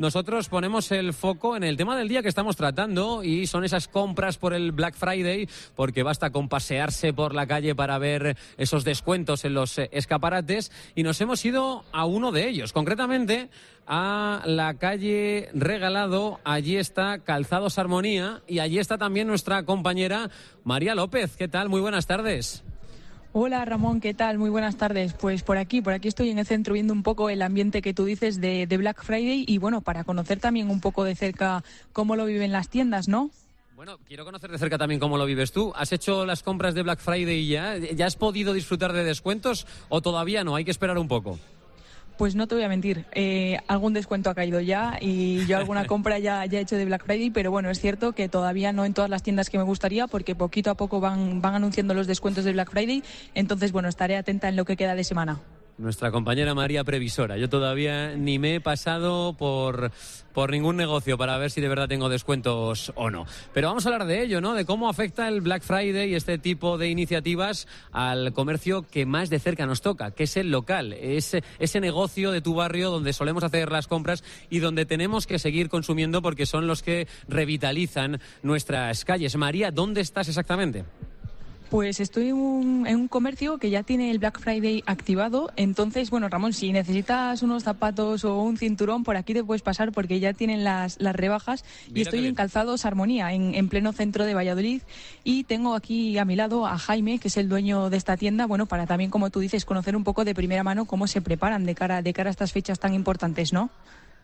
nosotros ponemos el foco en el tema del día que estamos tratando y son esas compras por el Black Friday, porque basta con pasearse por la calle para ver esos descuentos en los escaparates y nos hemos ido a uno de ellos, concretamente a la calle Regalado. Allí está Calzados Armonía y allí está también nuestra compañera María López. ¿Qué tal? Muy buenas tardes. Hola Ramón, ¿qué tal? Muy buenas tardes. Pues por aquí estoy en el centro viendo un poco el ambiente que tú dices de Black Friday y bueno, para conocer también un poco de cerca cómo lo viven las tiendas, ¿no? Bueno, quiero conocer de cerca también cómo lo vives tú. ¿Has hecho las compras de Black Friday ya? ¿Ya has podido disfrutar de descuentos o todavía no? Hay que esperar un poco. Pues no te voy a mentir, algún descuento ha caído ya y yo alguna compra ya he hecho de Black Friday, pero bueno, es cierto que todavía no en todas las tiendas que me gustaría porque poquito a poco van anunciando los descuentos de Black Friday, entonces bueno, estaré atenta en lo que queda de semana. Nuestra compañera María Previsora. Yo todavía ni me he pasado por ningún negocio para ver si de verdad tengo descuentos o no. Pero vamos a hablar de ello, ¿no? De cómo afecta el Black Friday y este tipo de iniciativas al comercio que más de cerca nos toca, que es el local. Es ese negocio de tu barrio donde solemos hacer las compras y donde tenemos que seguir consumiendo porque son los que revitalizan nuestras calles. María, ¿dónde estás exactamente? Pues estoy en un comercio que ya tiene el Black Friday activado, entonces, bueno, Ramón, si necesitas unos zapatos o un cinturón, por aquí te puedes pasar porque ya tienen las rebajas. Mira, y estoy en Calzados Armonía, en pleno centro de Valladolid, y tengo aquí a mi lado a Jaime, que es el dueño de esta tienda, bueno, para también, como tú dices, conocer un poco de primera mano cómo se preparan de cara a estas fechas tan importantes, ¿no?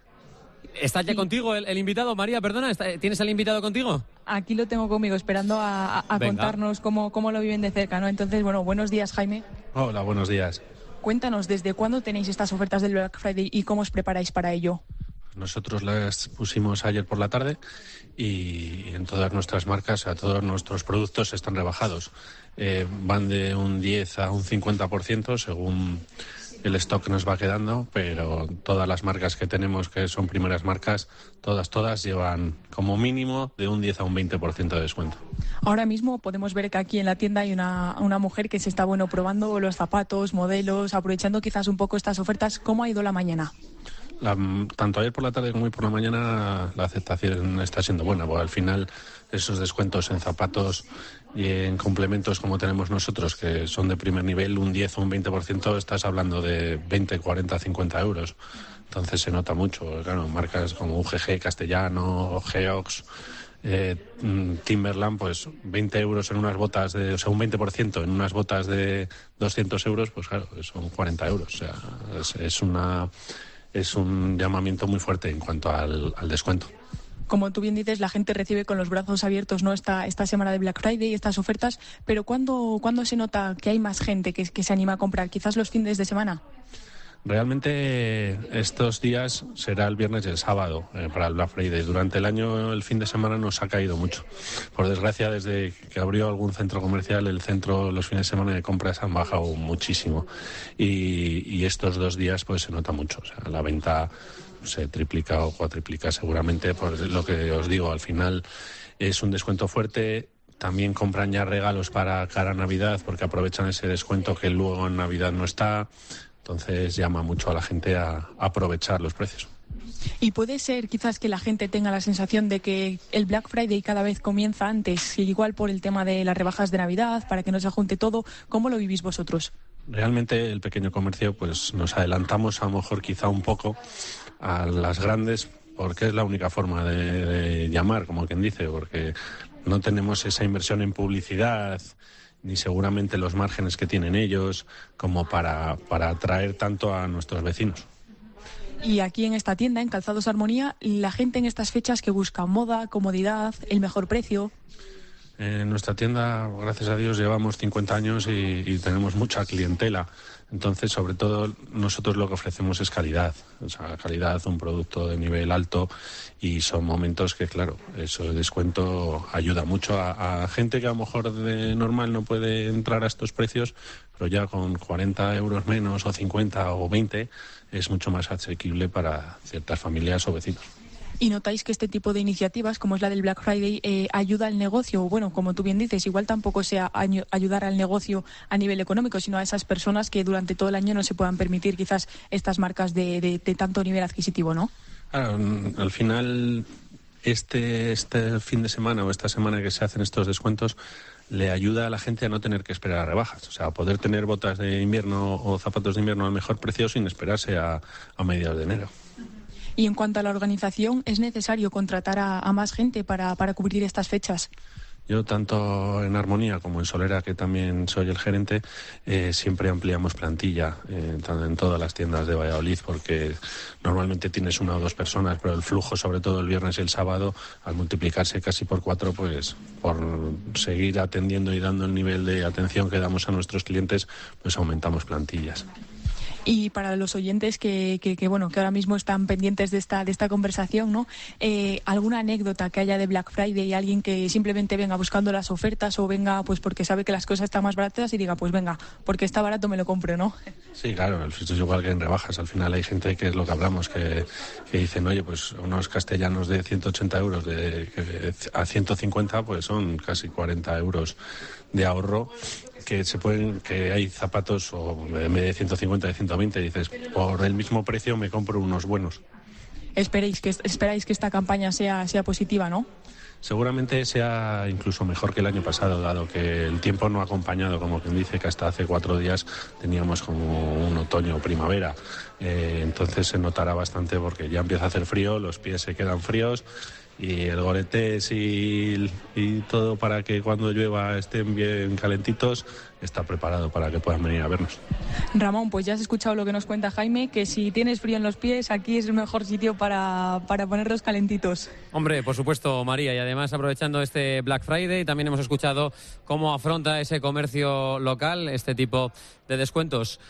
¿Está ya contigo el invitado, María? Perdona, ¿tienes al invitado contigo? Aquí lo tengo conmigo, esperando a contarnos cómo lo viven de cerca, ¿no? Entonces, bueno, buenos días, Jaime. Hola, buenos días. Cuéntanos, ¿desde cuándo tenéis estas ofertas del Black Friday y cómo os preparáis para ello? Nosotros las pusimos ayer por la tarde y en todas nuestras marcas, a todos nuestros productos están rebajados. Van de un 10 a un 50% según el stock nos va quedando, pero todas las marcas que tenemos, que son primeras marcas, todas llevan como mínimo de un 10 a un 20% de descuento. Ahora mismo podemos ver que aquí en la tienda hay una mujer que se está probando los zapatos, modelos, aprovechando quizás un poco estas ofertas. ¿Cómo ha ido la mañana? Tanto ayer por la tarde como hoy por la mañana la aceptación está siendo buena, porque al final esos descuentos en zapatos y en complementos como tenemos nosotros, que son de primer nivel, un 10 o un 20%, estás hablando de 20, 40, 50 euros. Entonces se nota mucho, claro, marcas como UGG, Castellano, Geox, Timberland, pues 20 euros en unas botas, un 20% en unas botas de 200 euros, pues claro, son 40 euros. O sea, es un llamamiento muy fuerte en cuanto al descuento. Como tú bien dices, la gente recibe con los brazos abiertos, ¿no?, esta semana de Black Friday y estas ofertas, pero ¿cuándo se nota que hay más gente que se anima a comprar? ¿Quizás los fines de semana? Realmente estos días será el viernes y el sábado para el Black Friday. Durante el año, el fin de semana nos ha caído mucho. Por desgracia, desde que abrió algún centro comercial, los fines de semana de compras han bajado muchísimo. Y estos 2 días pues se nota mucho. O sea, la venta se triplica o cuatriplica seguramente, por lo que os digo, al final es un descuento fuerte. También compran ya regalos para cara a Navidad porque aprovechan ese descuento que luego en Navidad no está. Entonces llama mucho a la gente a aprovechar los precios. Y puede ser quizás que la gente tenga la sensación de que el Black Friday cada vez comienza antes, igual por el tema de las rebajas de Navidad, para que no se junte todo. ¿Cómo lo vivís vosotros? Realmente el pequeño comercio pues nos adelantamos a lo mejor quizá un poco a las grandes, porque es la única forma de llamar, como quien dice, porque no tenemos esa inversión en publicidad ni seguramente los márgenes que tienen ellos como para atraer tanto a nuestros vecinos. Y aquí en esta tienda, en Calzados Armonía, la gente en estas fechas que busca moda, comodidad, el mejor precio. En nuestra tienda, gracias a Dios, llevamos 50 años y tenemos mucha clientela. Entonces, sobre todo, nosotros lo que ofrecemos es calidad. O sea, calidad, un producto de nivel alto, y son momentos que, claro, eso de descuento ayuda mucho a gente que a lo mejor de normal no puede entrar a estos precios, pero ya con 40 euros menos o 50 o 20 es mucho más asequible para ciertas familias o vecinos. ¿Y notáis que este tipo de iniciativas, como es la del Black Friday, ayuda al negocio? Bueno, como tú bien dices, igual tampoco sea ayudar al negocio a nivel económico, sino a esas personas que durante todo el año no se puedan permitir quizás estas marcas de tanto nivel adquisitivo, ¿no? Claro, al final este fin de semana o esta semana que se hacen estos descuentos le ayuda a la gente a no tener que esperar a rebajas, o sea, a poder tener botas de invierno o zapatos de invierno al mejor precio sin esperarse a mediados de enero. Y en cuanto a la organización, ¿es necesario contratar a más gente para cubrir estas fechas? Yo, tanto en Armonía como en Solera, que también soy el gerente, siempre ampliamos plantilla en todas las tiendas de Valladolid, porque normalmente tienes 1 o 2 personas, pero el flujo, sobre todo el viernes y el sábado, al multiplicarse casi por 4, pues por seguir atendiendo y dando el nivel de atención que damos a nuestros clientes, pues aumentamos plantillas. Y para los oyentes que ahora mismo están pendientes de esta conversación, ¿no? ¿Alguna anécdota que haya de Black Friday? Alguien que simplemente venga buscando las ofertas o venga pues porque sabe que las cosas están más baratas y diga, pues venga, porque está barato me lo compro, ¿no? Sí, claro, es igual que en rebajas. Al final hay gente, que es lo que hablamos, que dicen, oye, pues unos castellanos de 180 euros a 150, pues son casi 40 euros de ahorro. Que hay zapatos o en vez de 150 de 120, dices, por el mismo precio me compro unos buenos. Esperáis que esta campaña sea positiva, ¿no? Seguramente sea incluso mejor que el año pasado, dado que el tiempo no ha acompañado, como quien dice, que hasta hace 4 días teníamos como un otoño o primavera. Entonces se notará bastante porque ya empieza a hacer frío, los pies se quedan fríos y el goretés y todo para que cuando llueva estén bien calentitos está preparado para que puedan venir a vernos. Ramón, pues ya has escuchado lo que nos cuenta Jaime, que si tienes frío en los pies, aquí es el mejor sitio para ponerlos calentitos. Hombre, por supuesto, María, y además aprovechando este Black Friday, también hemos escuchado cómo afronta ese comercio local este tipo de descuentos.